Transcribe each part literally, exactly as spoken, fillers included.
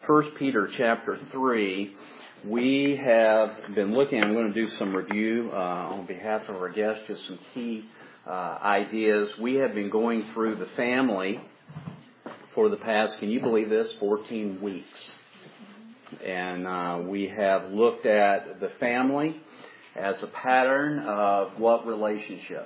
First Peter chapter three. We have been looking, I'm going to do some review uh, on behalf of our guests, just some key uh, ideas. We have been going through the family for the past, can you believe this, fourteen weeks. And uh, we have looked at the family as a pattern of what relationship?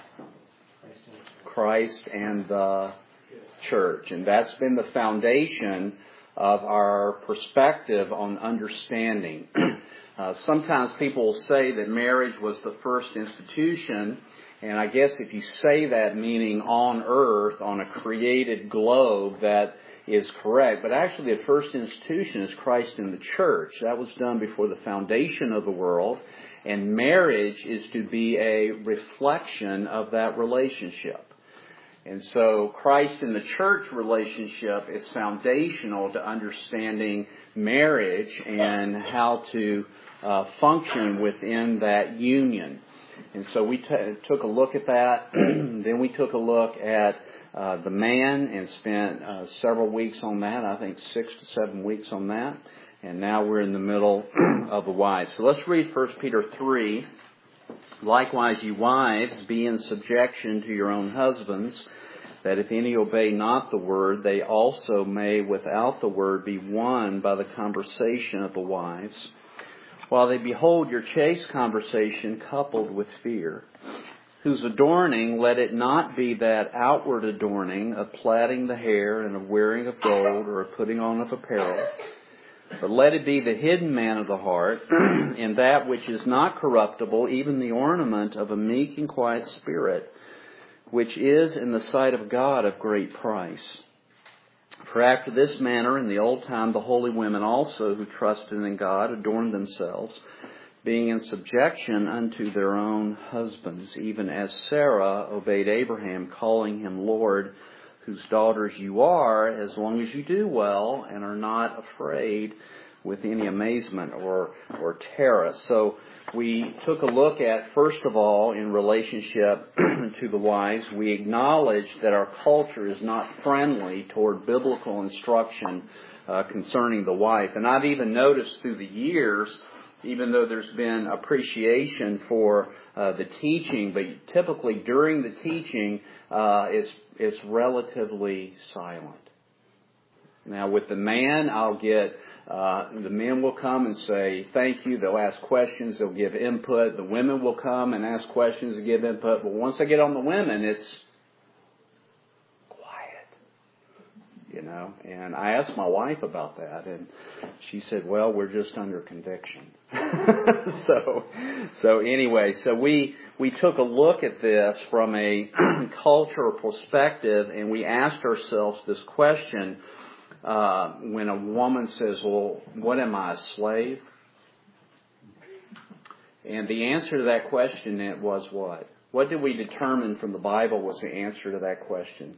Christ and the church. And that's been the foundation of our perspective on understanding. uh, sometimes people will say that marriage was the first institution, and I guess if you say that meaning on earth, on a created globe, that is correct. But actually the first institution is Christ in the church. That was done before the foundation of the world, and marriage is to be a reflection of that relationship. And so Christ in the church relationship is foundational to understanding marriage and how to uh, function within that union. And so we t- took a look at that. Then we took a look at uh, the man and spent uh, several weeks on that. I think six to seven weeks on that. And now we're in the middle of the wives. So let's read First Peter three. Likewise, you wives, be in subjection to your own husbands, that if any obey not the word, they also may without the word be won by the conversation of the wives, while they behold your chaste conversation coupled with fear, whose adorning, let it not be that outward adorning of plaiting the hair and of wearing of gold or of putting on of apparel, but let it be the hidden man of the heart, in that which is not corruptible, even the ornament of a meek and quiet spirit, which is in the sight of God of great price. For after this manner in the old time the holy women also who trusted in God adorned themselves, being in subjection unto their own husbands, even as Sarah obeyed Abraham, calling him Lord, whose daughters you are, as long as you do well and are not afraid with any amazement or or terror. So we took a look at, first of all, in relationship to the wives, we acknowledge that our culture is not friendly toward biblical instruction uh, concerning the wife. And I've even noticed through the years, even though there's been appreciation for uh, the teaching, but typically during the teaching, uh, it's, it's relatively silent. Now, with the man, I'll get, uh, the men will come and say, thank you. They'll ask questions. They'll give input. The women will come and ask questions and give input. But once I get on the women, it's quiet, you know. And I asked my wife about that, and she said, well, we're just under conviction. so, so anyway, so we, we took a look at this from a cultural perspective, and we asked ourselves this question. Uh, when a woman says, well, what am I, a slave? And the answer to that question it was what? What did we determine from the Bible was the answer to that question?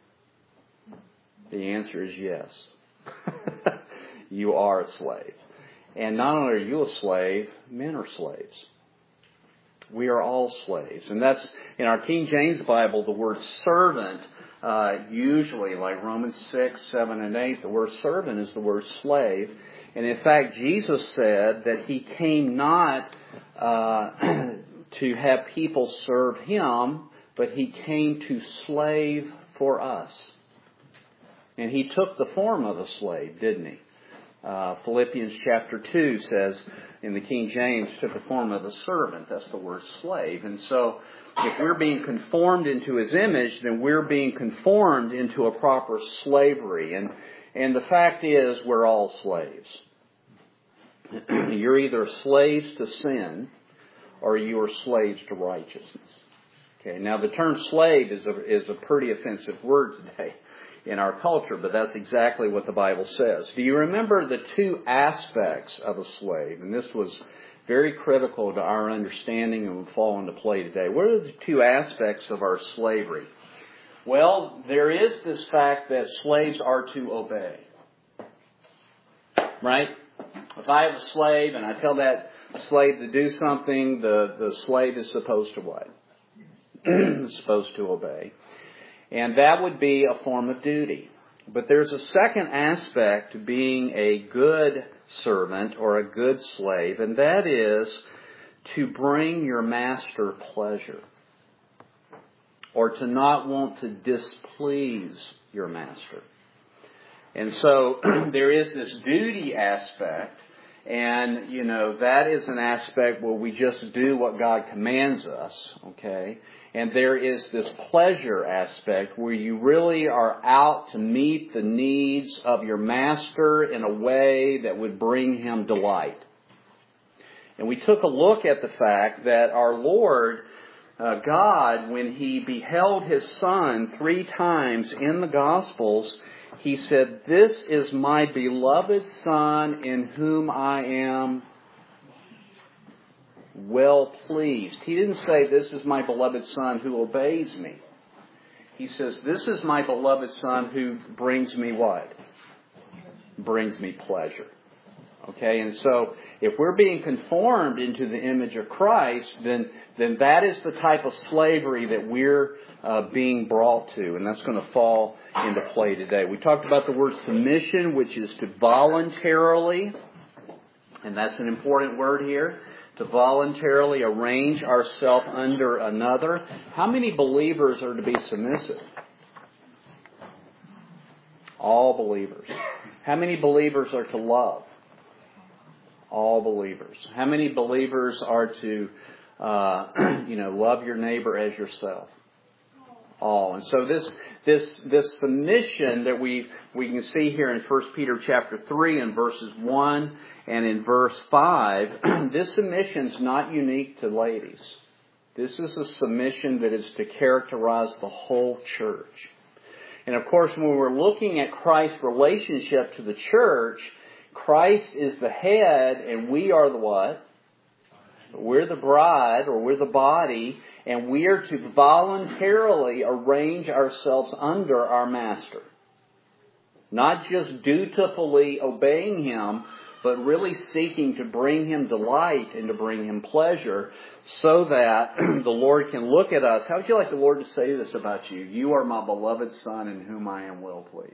The answer is yes. You are a slave. And not only are you a slave, men are slaves. We are all slaves. And that's, in our King James Bible, the word servant, Uh, usually, like Romans six, seven, and eight, the word servant is the word slave. And in fact, Jesus said that He came not uh, to have people serve Him, but He came to slave for us. And He took the form of a slave, didn't He? Uh, Philippians chapter two says, in the King James, took the form of a servant. That's the word slave. And so, if we're being conformed into His image, then we're being conformed into a proper slavery. And and the fact is, we're all slaves. You're either slaves to sin, or you are slaves to righteousness. Okay. Now, the term slave is a is a pretty offensive word today in our culture, but that's exactly what the Bible says. Do you remember the two aspects of a slave? And this was very critical to our understanding and will fall into play today. What are the two aspects of our slavery? Well, there is this fact that slaves are to obey. Right? If I have a slave and I tell that slave to do something, the, the slave is supposed to what? supposed to obey. And that would be a form of duty. But there's a second aspect to being a good servant or a good slave, and that is to bring your master pleasure, or to not want to displease your master. And so there is this duty aspect, and, you know, that is an aspect where we just do what God commands us, okay? And there is this pleasure aspect where you really are out to meet the needs of your master in a way that would bring him delight. And we took a look at the fact that our Lord, uh, God, when He beheld His Son three times in the Gospels, He said, "This is my beloved Son in whom I am well pleased." He didn't say, "This is my beloved Son who obeys me." He says, "This is my beloved Son who brings me what? Brings me pleasure." Okay, and so if we're being conformed into the image of Christ, then then that is the type of slavery that we're uh, being brought to, and that's going to fall into play today. We talked about the word submission, which is to voluntarily, and that's an important word here, to voluntarily arrange ourselves under another. How many believers are to be submissive? All believers. How many believers are to love? All believers. How many believers are to, uh, you know, love your neighbor as yourself? All. And so this this this submission that we we can see here in First Peter chapter three and verses one and in verse five, this submission is not unique to ladies. This is a submission that is to characterize the whole church. And of course, when we're looking at Christ's relationship to the church, Christ is the head and we are the what? We're the bride, or we're the body, and we are to voluntarily arrange ourselves under our master. Not just dutifully obeying him, but really seeking to bring him delight and to bring him pleasure so that the Lord can look at us. How would you like the Lord to say this about you? You are my beloved Son in whom I am well pleased.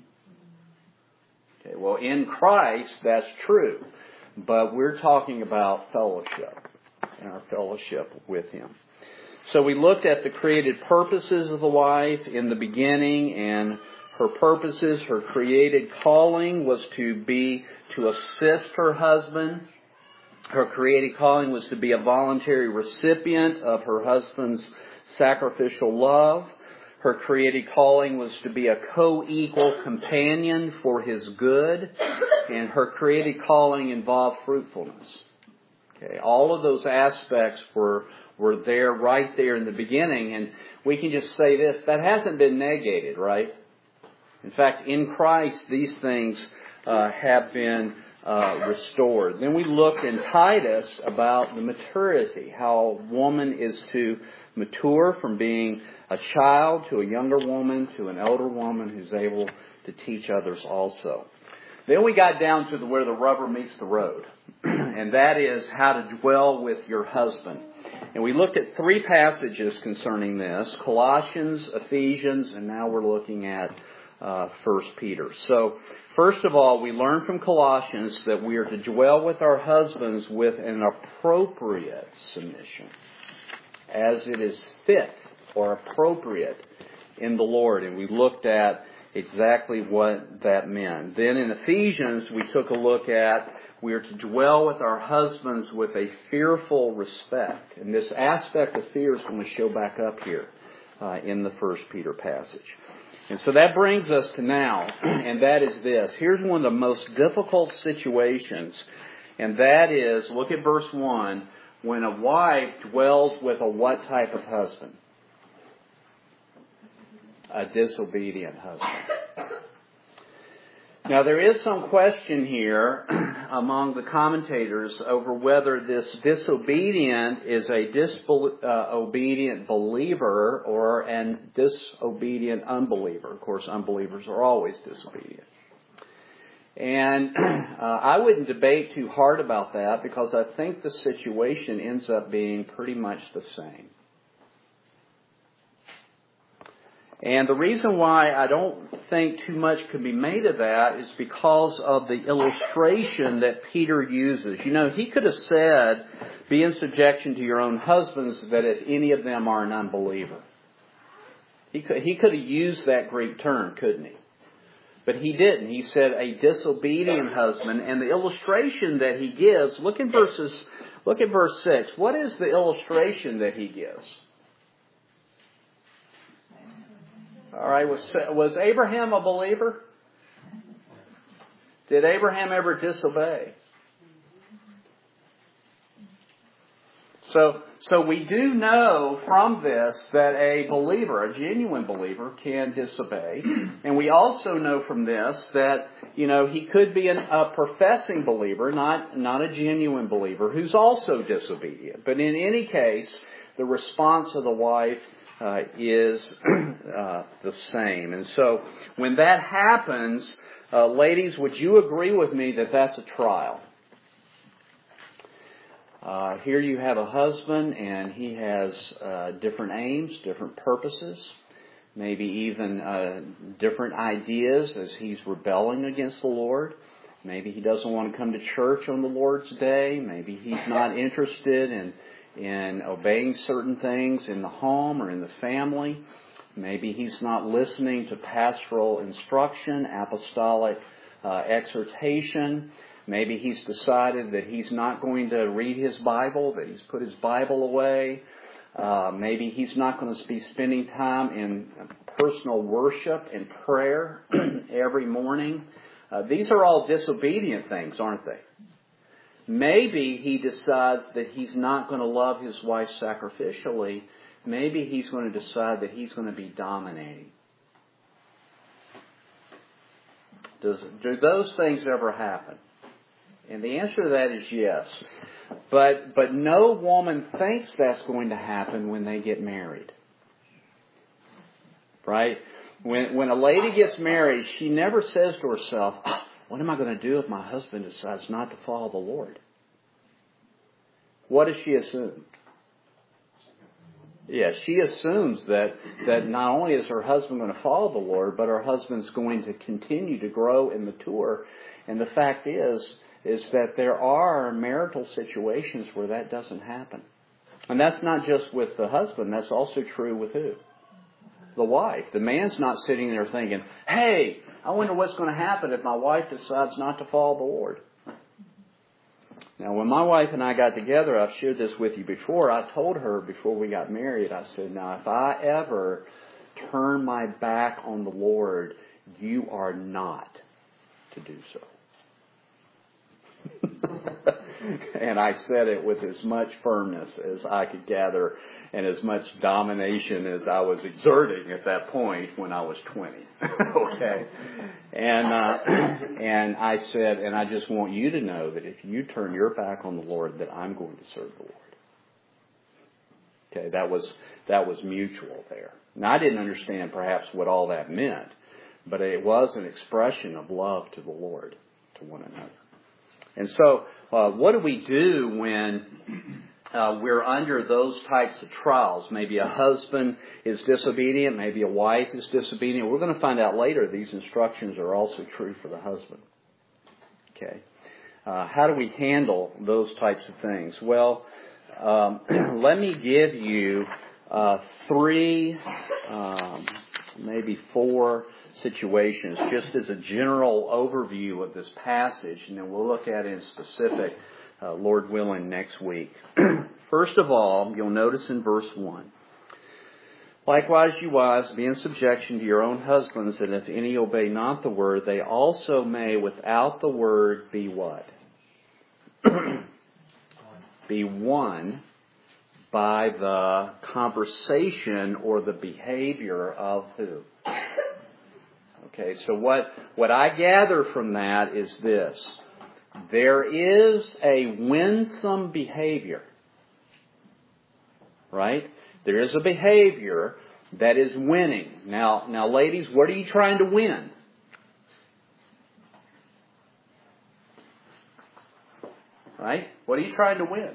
Okay, well, in Christ, that's true. But we're talking about fellowship and our fellowship with him. So we looked at the created purposes of the wife in the beginning, and her purposes, her created calling was to be to assist her husband. Her created calling was to be a voluntary recipient of her husband's sacrificial love. Her created calling was to be a co-equal companion for his good. And her created calling involved fruitfulness. Okay, all of those aspects were were there right there in the beginning. And we can just say this, that hasn't been negated, right? In fact, in Christ, these things uh, have been uh, restored. Then we looked in Titus about the maturity, how a woman is to mature from being a child to a younger woman to an elder woman who's able to teach others also. Then we got down to the, where the rubber meets the road, and that is how to dwell with your husband. And we looked at three passages concerning this, Colossians, Ephesians, and now we're looking at uh, First Peter. So, first of all, we learn from Colossians that we are to dwell with our husbands with an appropriate submission, as it is fit or appropriate in the Lord. And we looked at exactly what that meant. Then in Ephesians, we took a look at we are to dwell with our husbands with a fearful respect. And this aspect of fear is going to show back up here uh, in the First Peter passage. And so that brings us to now, and that is this. Here's one of the most difficult situations, and that is, look at verse one, when a wife dwells with a what type of husband? A disobedient husband. Now, there is some question here among the commentators over whether this disobedient is a disobedient believer or a disobedient unbeliever. Of course, unbelievers are always disobedient. And uh, I wouldn't debate too hard about that because I think the situation ends up being pretty much the same. And the reason why I don't think too much can be made of that is because of the illustration that Peter uses. You know, he could have said, be in subjection to your own husbands, that if any of them are an unbeliever. He could, he could have used that Greek term, couldn't he? But he didn't. He said a disobedient husband. And the illustration that he gives, look in verses, look at verse six. What is the illustration that he gives? All right, was, was Abraham a believer? Did Abraham ever disobey? So, so we do know from this that a believer, a genuine believer, can disobey. And we also know from this that, you know, he could be an, a professing believer, not, not a genuine believer, who's also disobedient. But in any case, the response of the wife uh, is uh, the same. And so when that happens, uh, ladies, would you agree with me that that's a trial? Uh, here you have a husband, and he has uh, different aims, different purposes, maybe even uh, different ideas as he's rebelling against the Lord. Maybe he doesn't want to come to church on the Lord's Day. Maybe he's not interested in, in obeying certain things in the home or in the family. Maybe he's not listening to pastoral instruction, apostolic uh, exhortation. Maybe he's decided that he's not going to read his Bible, that he's put his Bible away. Uh, maybe he's not going to be spending time in personal worship and prayer every morning. Uh, these are all disobedient things, aren't they? Maybe he decides that he's not going to love his wife sacrificially. Maybe he's going to decide that he's going to be dominating. Does, do those things ever happen? And the answer to that is yes. But but no woman thinks that's going to happen when they get married. Right? When when a lady gets married, she never says to herself, oh, what am I going to do if my husband decides not to follow the Lord? What does she assume? Yeah, she assumes that, that not only is her husband going to follow the Lord, but her husband's going to continue to grow and mature. And the fact is, is that there are marital situations where that doesn't happen. And that's not just with the husband. That's also true with who? The wife. The man's not sitting there thinking, hey, I wonder what's going to happen if my wife decides not to follow the Lord. Now, when my wife and I got together, I've shared this with you before, I told her before we got married, I said, now, if I ever turn my back on the Lord, you are not to do so. And I said it with as much firmness as I could gather and as much domination as I was exerting at that point when I was twenty. Okay? And uh, and I said, and I just want you to know that if you turn your back on the Lord, that I'm going to serve the Lord. Okay, that was that was mutual there. Now, I didn't understand perhaps what all that meant, but it was an expression of love to the Lord, to one another. And so, uh, what do we do when uh, we're under those types of trials? Maybe a husband is disobedient. Maybe a wife is disobedient. We're going to find out later these instructions are also true for the husband. Okay. Uh, how do we handle those types of things? Well, um, let me give you uh, three, um, maybe four situations, just as a general overview of this passage, and then we'll look at it in specific, uh, Lord willing, next week. First of all, you'll notice in verse one, likewise, you wives, be in subjection to your own husbands, and if any obey not the word, they also may, without the word, be what? Be won by the conversation or the behavior of who? Okay, so what, what I gather from that is this. There is a winsome behavior, right? There is a behavior that is winning. Now, now, ladies, what are you trying to win? Right? What are you trying to win?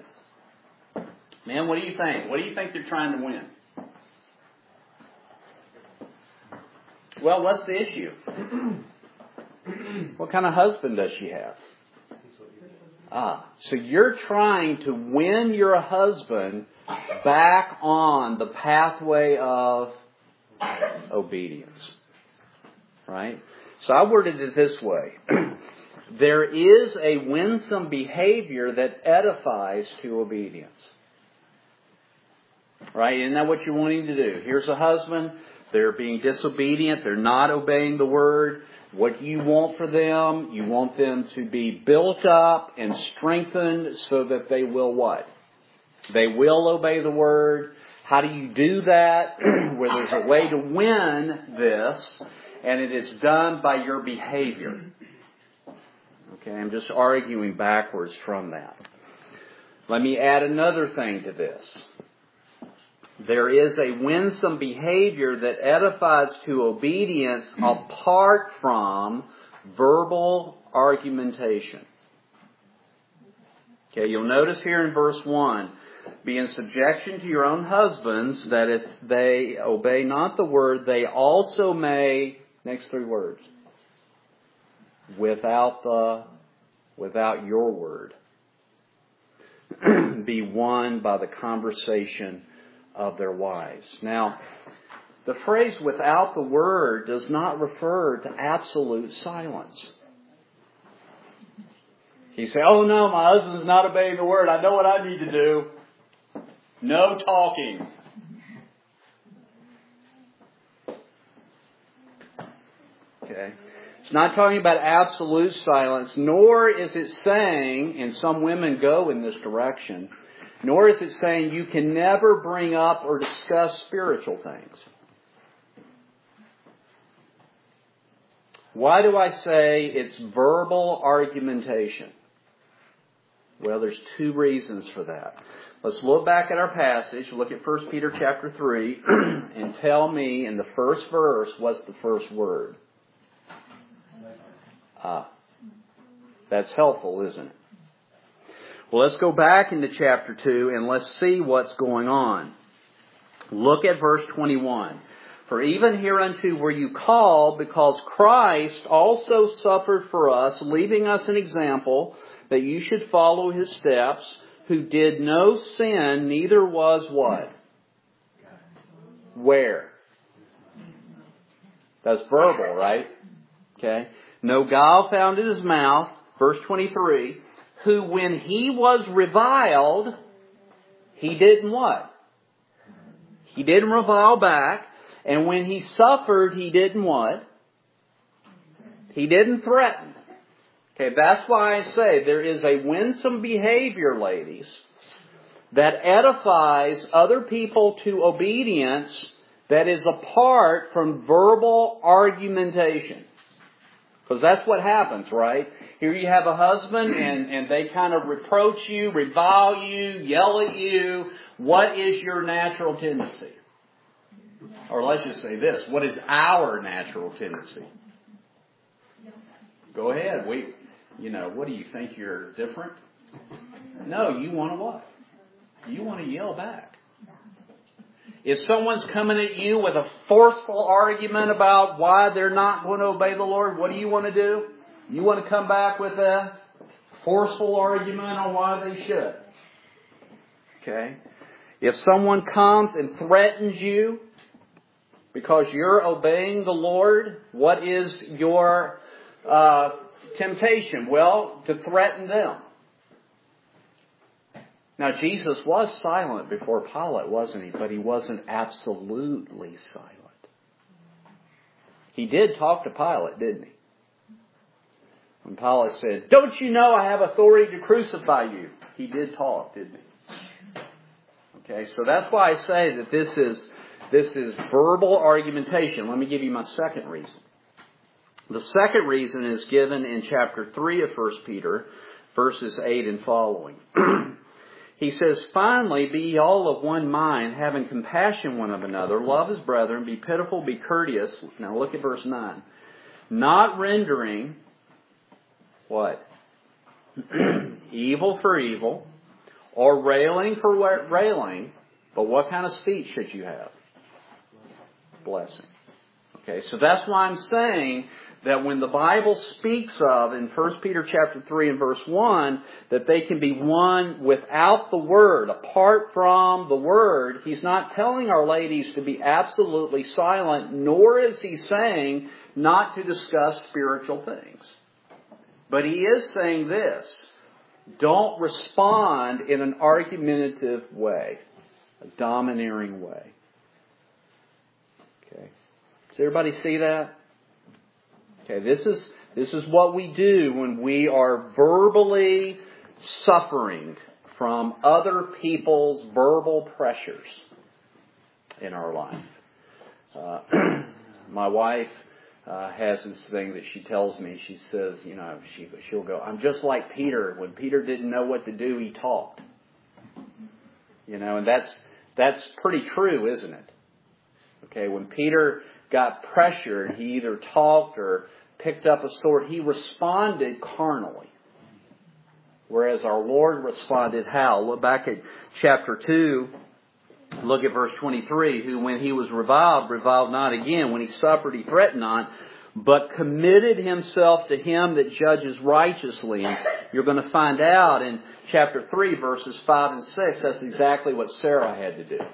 Man, what do you think? What do you think they're trying to win? Well, what's the issue? What kind of husband does she have? Ah, so you're trying to win your husband back on the pathway of obedience. Right? So I worded it this way. There is a winsome behavior that edifies to obedience. Right? Isn't that what you're wanting to do? Here's a husband. They're being disobedient. They're not obeying the word. What you want for them, you want them to be built up and strengthened so that they will what? They will obey the word. How do you do that? Where there's a way to win this, and it is done by your behavior. Okay, I'm just arguing backwards from that. Let me add another thing to this. There is a winsome behavior that edifies to obedience apart from verbal argumentation. Okay, you'll notice here in verse one, be in subjection to your own husbands, that if they obey not the word, they also may, next three words, without the, without your word, be won by the conversation of their wives. Now, the phrase without the word does not refer to absolute silence. You say, oh no, my husband's not obeying the word. I know what I need to do. No talking. Okay. It's not talking about absolute silence, nor is it saying, and some women go in this direction, nor is it saying you can never bring up or discuss spiritual things. Why do I say it's verbal argumentation? Well, there's two reasons for that. Let's look back at our passage, look at First Peter chapter three, and tell me in the first verse what's the first word. Ah, that's helpful, isn't it? Well, let's go back into chapter two and let's see what's going on. Look at verse twenty-one. For even hereunto were you called, because Christ also suffered for us, leaving us an example that you should follow his steps, who did no sin, neither was what? Where? That's verbal, right? Okay. No guile found in his mouth. Verse twenty-three. Who when he was reviled, he didn't what? He didn't revile back. And when he suffered, he didn't what? He didn't threaten. Okay, that's why I say there is a winsome behavior, ladies, that edifies other people to obedience that is apart from verbal argumentation. Because that's what happens, right? Here you have a husband and, and they kind of reproach you, revile you, yell at you. What is your natural tendency? Or let's just say this. What is our natural tendency? Go ahead. We, you know, what do you think, you're different? No, you want to what? You want to yell back. If someone's coming at you with a forceful argument about why they're not going to obey the Lord, what do you want to do? You want to come back with a forceful argument on why they should. Okay? If someone comes and threatens you because you're obeying the Lord, what is your uh, temptation? Well, to threaten them. Now, Jesus was silent before Pilate, wasn't he? But he wasn't absolutely silent. He did talk to Pilate, didn't he? When Pilate said, don't you know I have authority to crucify you? He did talk, didn't he? Okay, so that's why I say that this is, this is verbal argumentation. Let me give you my second reason. The second reason is given in chapter three of First Peter, verses eight and following. He says, finally, be ye all of one mind, having compassion one of another, love as brethren, be pitiful, be courteous. Now look at verse nine. Not rendering, what? Evil for evil, or railing for railing, but what kind of speech should you have? Blessing. Okay, so that's why I'm saying that when the Bible speaks of, in First Peter chapter three and verse one, that they can be one without the Word, apart from the Word, He's not telling our ladies to be absolutely silent, nor is He saying not to discuss spiritual things. But He is saying this: don't respond in an argumentative way, a domineering way. Okay. Does everybody see that? Okay, this is this is what we do when we are verbally suffering from other people's verbal pressures in our life. Uh, my wife uh, has this thing that she tells me. She says, you know, she she'll go, "I'm just like Peter. When Peter didn't know what to do, he talked." You know, and that's that's pretty true, isn't it? Okay, when Peter got pressured, he either talked or picked up a sword. He responded carnally. Whereas our Lord responded how? Look back at chapter two. Look at verse twenty-three. Who, when he was reviled, reviled not again. When he suffered, he threatened not, but committed himself to Him that judges righteously. And you're going to find out in chapter three, verses five and six, that's exactly what Sarah had to do.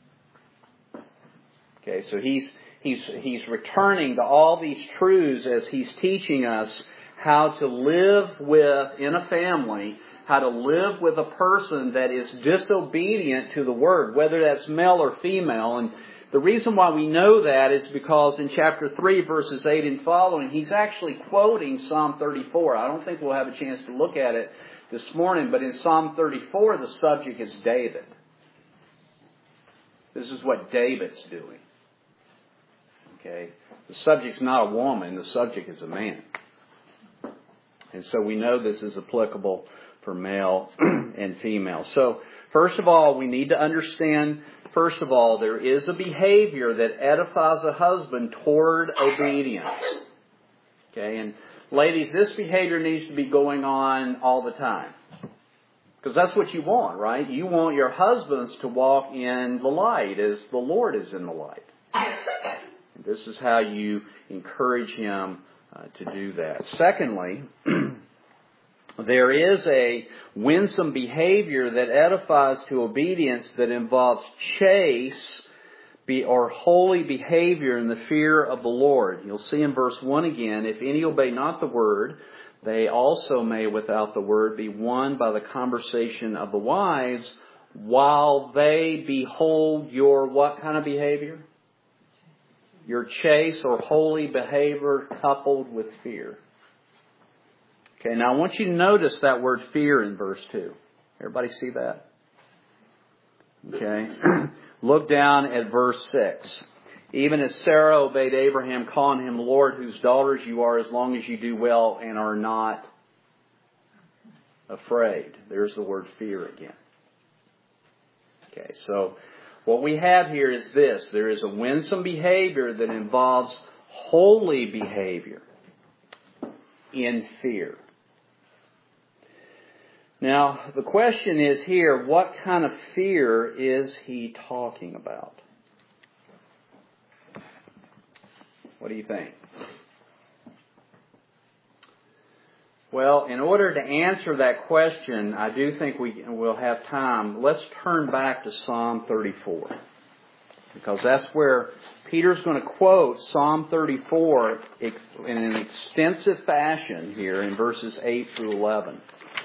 Okay, so he's He's, he's returning to all these truths as he's teaching us how to live with, in a family, how to live with a person that is disobedient to the Word, whether that's male or female. And the reason why we know that is because in chapter three, verses eight and following, he's actually quoting Psalm thirty-four. I don't think we'll have a chance to look at it this morning, but in Psalm thirty-four, the subject is David. This is what David's doing. Okay, the subject's not a woman, the subject is a man. And so we know this is applicable for male and female. So, first of all, we need to understand, first of all, there is a behavior that edifies a husband toward obedience. Okay, and ladies, this behavior needs to be going on all the time. Because that's what you want, right? You want your husbands to walk in the light as the Lord is in the light. This is how you encourage him uh, to do that. Secondly, there is a winsome behavior that edifies to obedience that involves chaste be, or holy behavior in the fear of the Lord. You'll see in verse one again, if any obey not the word, they also may without the word be won by the conversation of the wives, while they behold your what kind of behavior? Your chaste or holy behavior coupled with fear. Okay, now I want you to notice that word fear in verse two. Everybody see that? Okay. Look down at verse six. Even as Sarah obeyed Abraham, calling him Lord, whose daughters you are, as long as you do well and are not afraid. There's the word fear again. Okay, so what we have here is this. There is a winsome behavior that involves holy behavior in fear. Now, the question is here, what kind of fear is he talking about? What do you think? Well, in order to answer that question, I do think we will have time. Let's turn back to Psalm thirty-four. Because that's where Peter's going to quote Psalm thirty-four in an extensive fashion here in verses eight through eleven.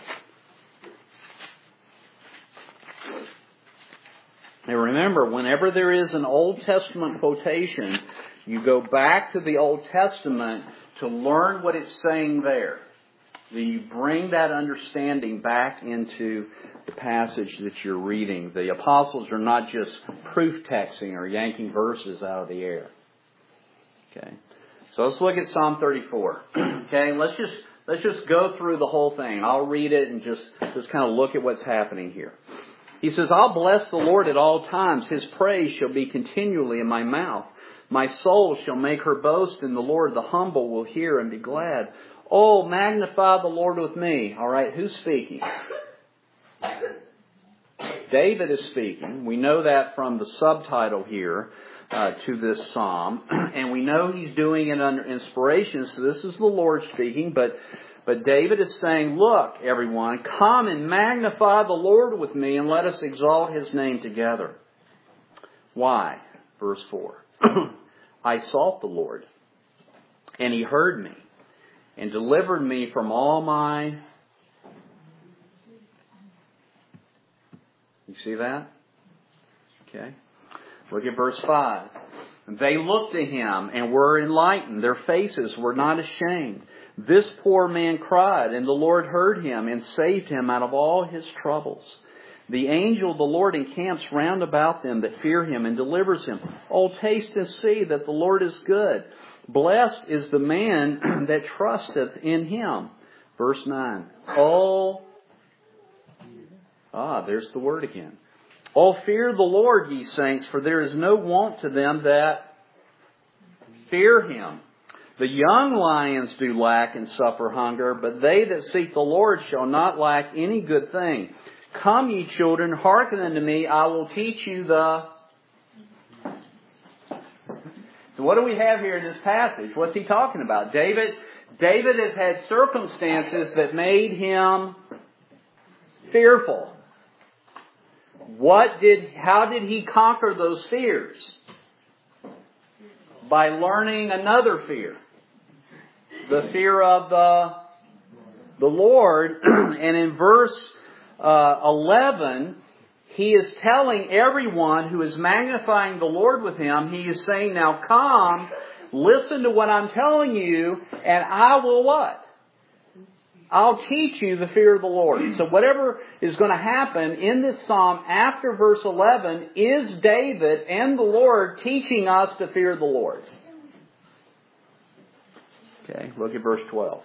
Now remember, whenever there is an Old Testament quotation, you go back to the Old Testament to learn what it's saying there. You bring that understanding back into the passage that you're reading. The apostles are not just proof texting or yanking verses out of the air. Okay, so let's look at Psalm thirty-four. Okay, let's just let's just go through the whole thing. I'll read it and just just kind of look at what's happening here. He says, "I'll bless the Lord at all times. His praise shall be continually in my mouth. My soul shall make her boast in the Lord. The humble will hear and be glad. Oh, magnify the Lord with me." All right, who's speaking? David is speaking. We know that from the subtitle here. uh, to this psalm. And we know he's doing it under inspiration, so this is the Lord speaking. But, but David is saying, look, everyone, come and magnify the Lord with me and let us exalt his name together. Why? Verse four. I sought the Lord, and he heard me, and delivered me from all my... You see that? Okay. Look at verse five. They looked to him and were enlightened. Their faces were not ashamed. This poor man cried, and the Lord heard him and saved him out of all his troubles. The angel of the Lord encamps round about them that fear him and delivers him. Oh, taste and see that the Lord is good. Blessed is the man that trusteth in him. Verse nine. All... Ah, there's the word again. Oh, fear the Lord, ye saints, for there is no want to them that fear him. The young lions do lack and suffer hunger, but they that seek the Lord shall not lack any good thing. Come, ye children, hearken unto me, I will teach you the... So what do we have here in this passage? What's he talking about? David, David has had circumstances that made him fearful. What did, how did he conquer those fears? By learning another fear. The fear of the, the Lord. And in verse uh, eleven, he is telling everyone who is magnifying the Lord with him, he is saying, now come, listen to what I'm telling you, and I will what? I'll teach you the fear of the Lord. So whatever is going to happen in this psalm after verse eleven is David and the Lord teaching us to fear the Lord. Okay, look at verse twelve.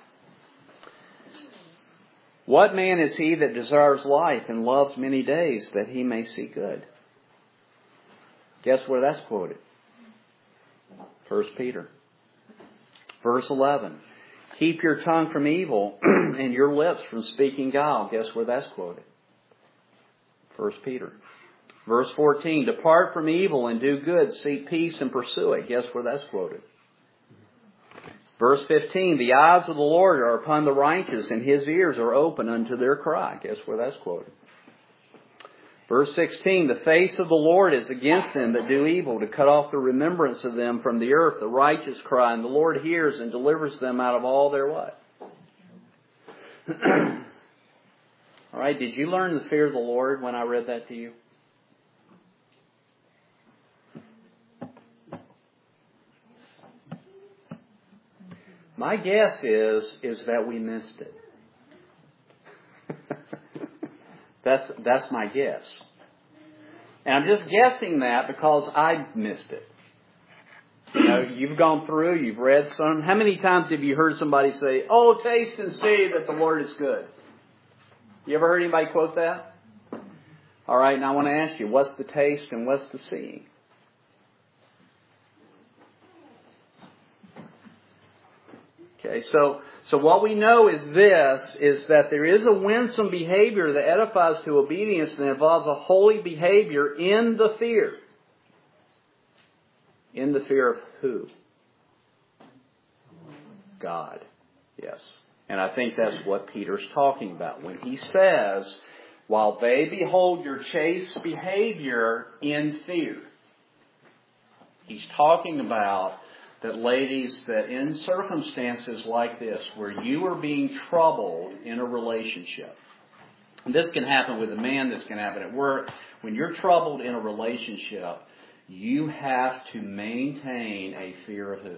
What man is he that desires life and loves many days that he may see good? Guess where that's quoted? First Peter. Verse eleven. Keep your tongue from evil and your lips from speaking guile. Guess where that's quoted? First Peter. Verse fourteen. Depart from evil and do good. Seek peace and pursue it. Guess where that's quoted? Verse fifteen. The eyes of the Lord are upon the righteous, and his ears are open unto their cry. Guess where that's quoted? Verse sixteen, the face of the Lord is against them that do evil, to cut off the remembrance of them from the earth. The righteous cry, and the Lord hears and delivers them out of all their what? All right, did you learn the fear of the Lord when I read that to you? My guess is, is that we missed it. That's that's my guess. And I'm just guessing that because I missed it. You know, you've gone through, you've read some. How many times have you heard somebody say, oh, taste and see that the Lord is good? You ever heard anybody quote that? All right, now I want to ask you, what's the taste and what's the seeing? Okay, so so what we know is this, is that there is a winsome behavior that edifies to obedience and involves a holy behavior in the fear. In the fear of who? God. Yes. And I think that's what Peter's talking about when he says, while they behold your chaste behavior in fear. He's talking about that, ladies, that in circumstances like this, where you are being troubled in a relationship, and this can happen with a man, this can happen at work, when you're troubled in a relationship, you have to maintain a fear of who?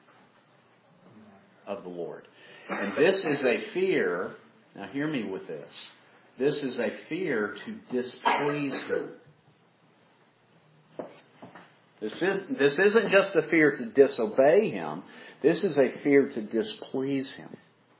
Of the Lord. And this is a fear, now hear me with this, this is a fear to displease Him. This, is, this isn't just a fear to disobey Him. This is a fear to displease Him.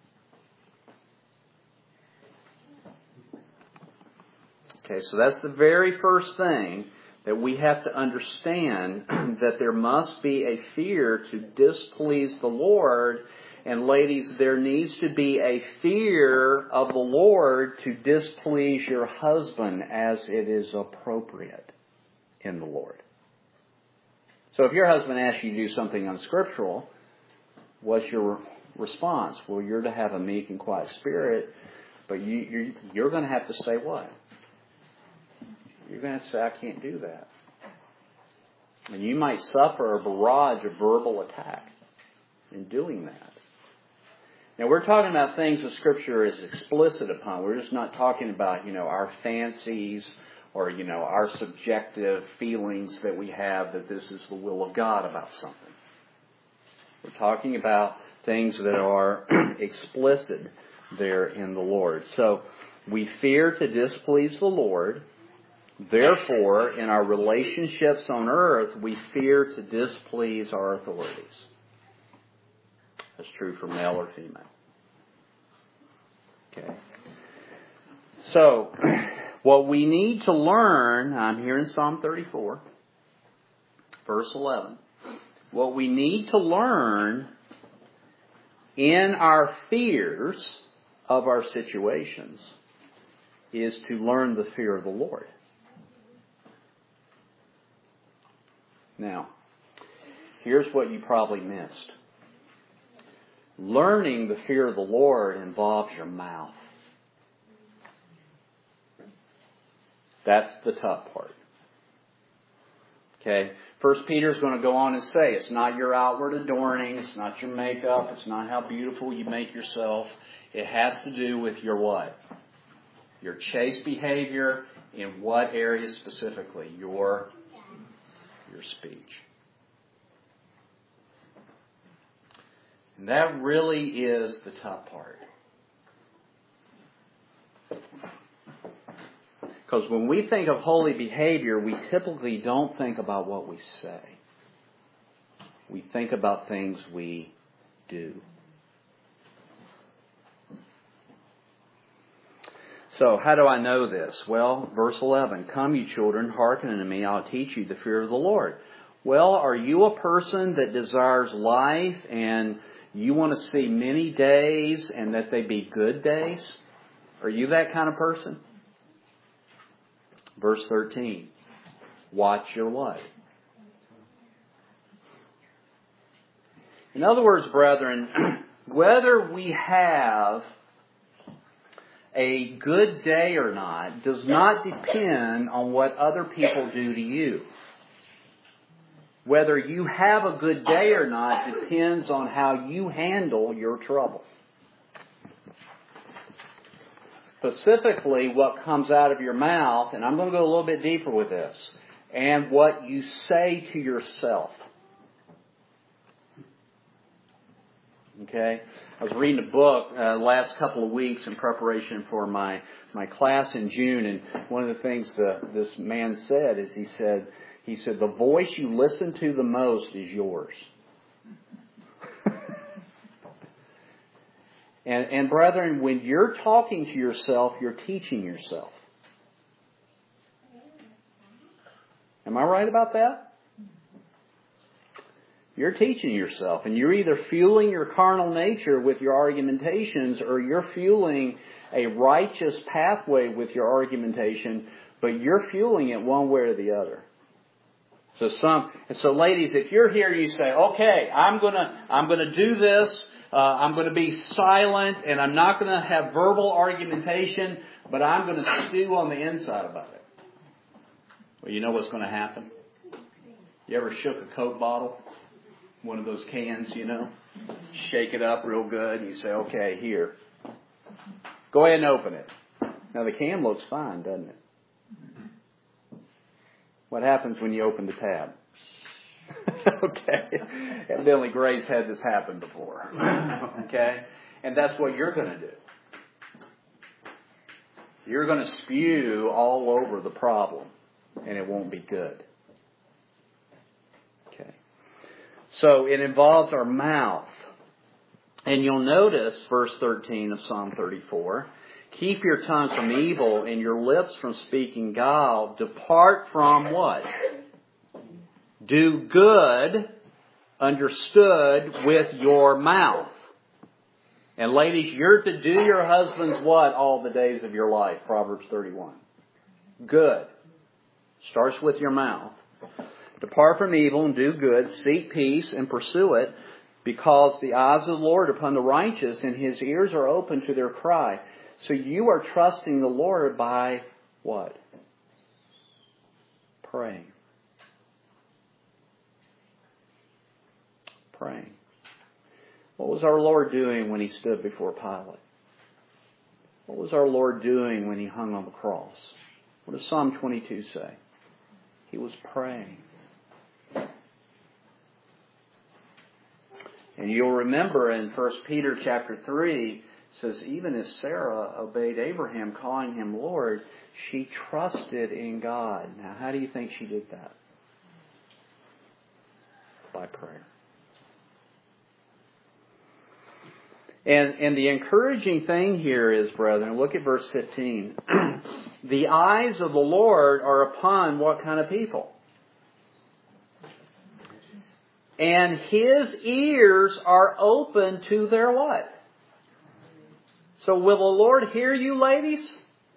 Okay, so that's the very first thing that we have to understand, that there must be a fear to displease the Lord. And ladies, there needs to be a fear of the Lord to displease your husband as it is appropriate in the Lord. So if your husband asks you to do something unscriptural, what's your response? Well, you're to have a meek and quiet spirit, but you, you're, you're going to have to say what? You're going to have to say, I can't do that. And you might suffer a barrage of verbal attack in doing that. Now, we're talking about things that Scripture is explicit upon. We're just not talking about, you know, our fancies or, you know, our subjective feelings that we have that this is the will of God about something. We're talking about things that are explicit there in the Lord. So, we fear to displease the Lord. Therefore, in our relationships on earth, we fear to displease our authorities. That's true for male or female. Okay. So, what we need to learn, I'm here in Psalm thirty-four, verse eleven. What we need to learn in our fears of our situations is to learn the fear of the Lord. Now, here's what you probably missed. Learning the fear of the Lord involves your mouth. That's the tough part. Okay? First Peter is going to go on and say, it's not your outward adorning, it's not your makeup, it's not how beautiful you make yourself. It has to do with your what? Your chaste behavior. In what area specifically? Your, your speech. And that really is the tough part. Because when we think of holy behavior, we typically don't think about what we say. We think about things we do. So, how do I know this? Well, verse eleven, come you children, hearken unto me, I'll teach you the fear of the Lord. Well, are you a person that desires life and you want to see many days and that they be good days? Are you that kind of person? Verse thirteen. Watch your what? In other words, brethren, whether we have a good day or not does not depend on what other people do to you. Whether you have a good day or not depends on how you handle your trouble. Specifically, what comes out of your mouth, and I'm going to go a little bit deeper with this, and what you say to yourself. Okay? I was reading a book uh, last couple of weeks in preparation for my, my class in June, and one of the things the, this man said is he said, he said, the voice you listen to the most is yours. And, and brethren, when you're talking to yourself, you're teaching yourself. Am I right about that? You're teaching yourself. And you're either fueling your carnal nature with your argumentations or you're fueling a righteous pathway with your argumentation, but you're fueling it one way or the other. So some, and so ladies, if you're here, you say, okay, I'm gonna, I'm gonna do this. Uh, I'm going to be silent and I'm not going to have verbal argumentation, but I'm going to stew on the inside about it. Well, you know what's going to happen? You ever shook a Coke bottle? One of those cans, you know? Shake it up real good and you say, okay, here. Go ahead and open it. Now the can looks fine, doesn't it? What happens when you open the tab? Okay. Evidently Grace had this happen before. Okay? And that's what you're going to do. You're going to spew all over the problem. And it won't be good. Okay. So it involves our mouth. And you'll notice verse thirteen of Psalm thirty-four. Keep your tongue from evil and your lips from speaking guile. Depart from what? Do good, understood, with your mouth. And ladies, you're to do your husbands what all the days of your life? Proverbs thirty-one. Good. Starts with your mouth. Depart from evil and do good, seek peace and pursue it, because the eyes of the Lord are upon the righteous and His ears are open to their cry. So you are trusting the Lord by what? Praying. Praying. What was our Lord doing when He stood before Pilate? What was our Lord doing when He hung on the cross? What does Psalm twenty-two say? He was praying. And you'll remember in First Peter chapter three, it says, even as Sarah obeyed Abraham, calling him Lord, she trusted in God. Now, how do you think she did that? By prayer. And, and the encouraging thing here is, brethren, look at verse fifteen. The eyes of the Lord are upon what kind of people? And His ears are open to their what? So will the Lord hear you, ladies?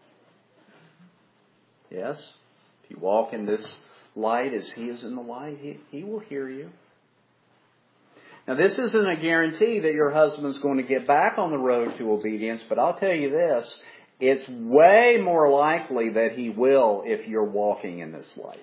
Yes. If you walk in this light as He is in the light, He, he will hear you. Now, this isn't a guarantee that your husband's going to get back on the road to obedience, but I'll tell you this, it's way more likely that he will if you're walking in this light.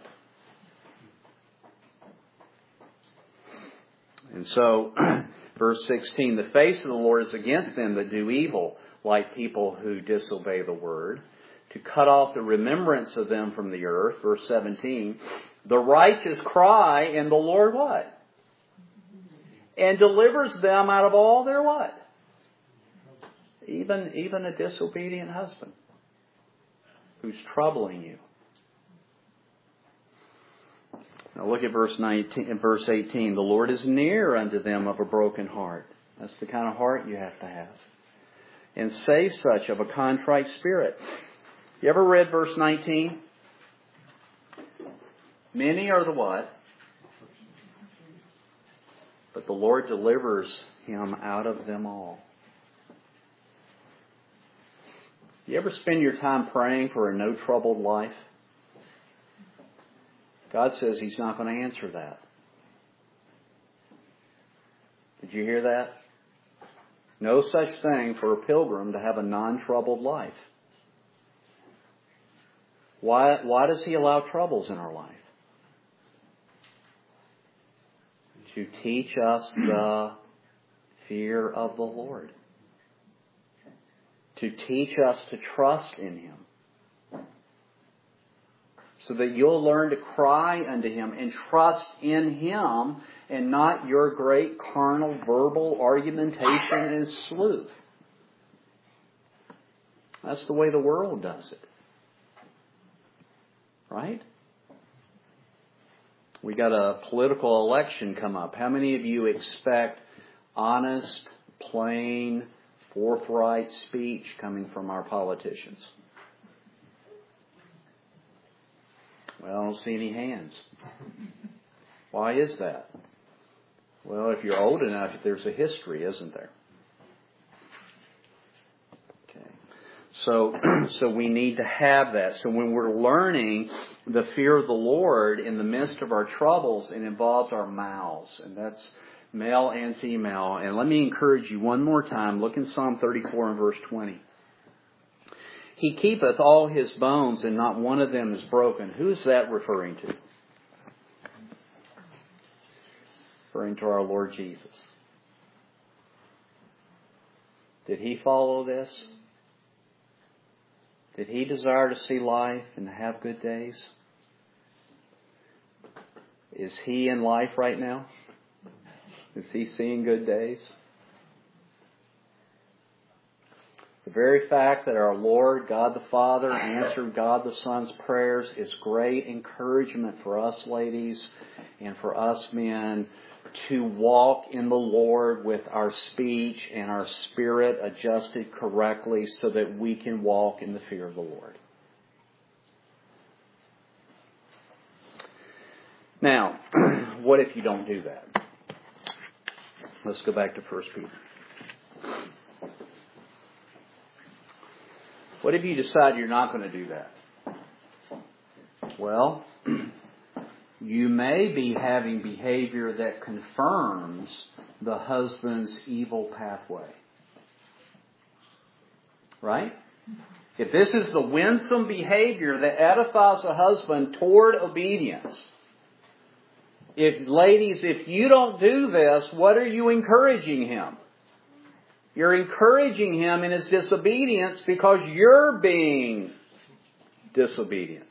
And so, verse sixteen, the face of the Lord is against them that do evil, like people who disobey the word, to cut off the remembrance of them from the earth. Verse seventeen, the righteous cry, and the Lord what? And delivers them out of all their what? Even, even a disobedient husband who's troubling you. Now look at verse nineteen, verse eighteen. The Lord is near unto them of a broken heart. That's the kind of heart you have to have. And save such of a contrite spirit. You ever read verse nineteen? Many are the what? But the Lord delivers him out of them all. You ever spend your time praying for a no troubled life? God says He's not going to answer that. Did you hear that? No such thing for a pilgrim to have a non-troubled life. Why, why does He allow troubles in our life? To teach us the fear of the Lord. To teach us to trust in Him. So that you'll learn to cry unto Him and trust in Him and not your great carnal verbal argumentation and sleuth. That's the way the world does it. Right? We got a political election come up. How many of you expect honest, plain, forthright speech coming from our politicians? Well, I don't see any hands. Why is that? Well, if you're old enough, there's a history, isn't there? Okay. So, so we need to have that. So when we're learning the fear of the Lord in the midst of our troubles, it involves our mouths. And that's male and female. And let me encourage you one more time. Look in Psalm thirty-four and verse twenty. He keepeth all his bones, and not one of them is broken. Who is that referring to? Referring to our Lord Jesus. Did He follow this? Did He desire to see life and to have good days? Is He in life right now? Is He seeing good days? The very fact that our Lord, God the Father, answered God the Son's prayers is great encouragement for us ladies and for us men to walk in the Lord with our speech and our spirit adjusted correctly so that we can walk in the fear of the Lord. Now, what if you don't do that? Let's go back to First Peter. What if you decide you're not going to do that? Well, you may be having behavior that confirms the husband's evil pathway. Right? If this is the winsome behavior that edifies a husband toward obedience, if, ladies, if you don't do this, what are you encouraging him? You're encouraging him in his disobedience because you're being disobedient.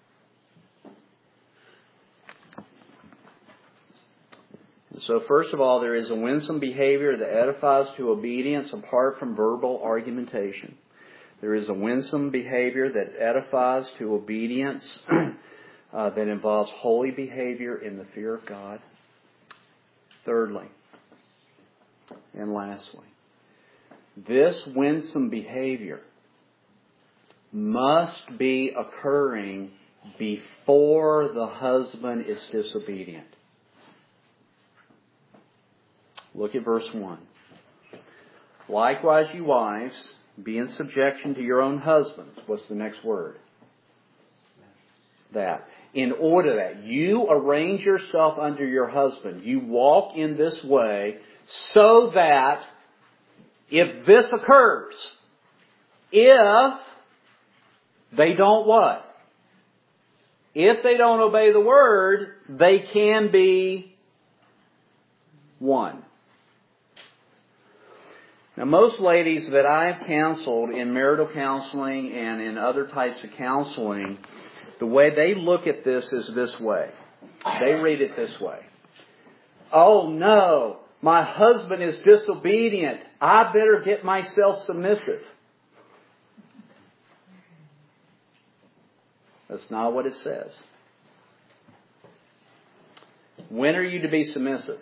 So first of all, there is a winsome behavior that edifies to obedience apart from verbal argumentation. There is a winsome behavior that edifies to obedience uh, that involves holy behavior in the fear of God. Thirdly, and lastly, this winsome behavior must be occurring before the husband is disobedient. Look at verse one. Likewise, you wives, be in subjection to your own husbands. What's the next word? That. In order that you arrange yourself under your husband, you walk in this way so that if this occurs, if they don't what? If they don't obey the word, they can be won. Now, most ladies that I've counseled in marital counseling and in other types of counseling, the way they look at this is this way. They read it this way. Oh no, my husband is disobedient. I better get myself submissive. That's not what it says. When are you to be submissive?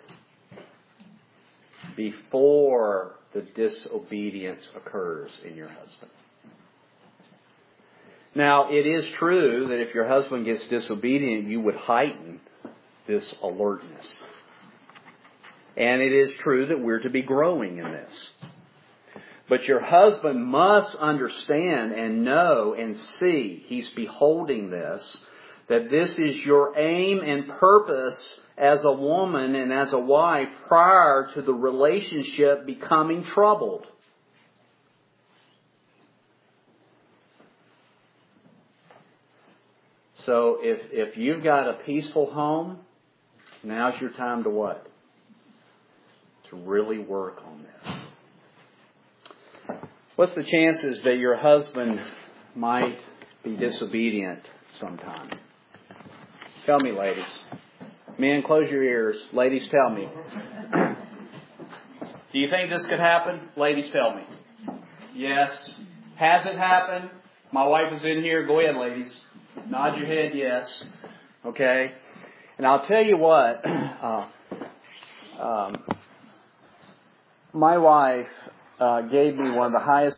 Before the disobedience occurs in your husband. Now, it is true that if your husband gets disobedient, you would heighten this alertness. And it is true that we're to be growing in this. But your husband must understand and know and see, he's beholding this, that this is your aim and purpose as a woman and as a wife prior to the relationship becoming troubled. So if, if you've got a peaceful home, now's your time to what? To really work on this. What's the chances that your husband might be disobedient sometime? Tell me, ladies. Men, close your ears. Ladies, tell me. Do you think this could happen? Ladies, tell me. Yes. Has it happened? My wife is in here. Go ahead, ladies. Nod your head, yes. Okay. And I'll tell you what. Uh, um, my wife uh, gave me one of the highest